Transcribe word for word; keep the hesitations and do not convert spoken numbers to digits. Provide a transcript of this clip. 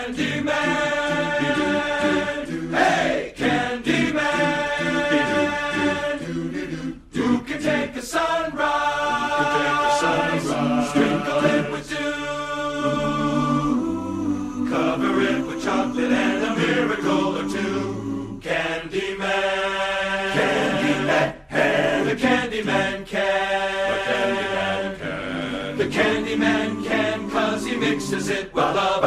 Candyman. Hey, Candyman. Who can take a sunrise, sprinkle it with dew, cover it with chocolate and a miracle or two. Candyman. Candyman. Hey, the Candyman can. The Candyman can. The Candyman can, 'cause he mixes it with love.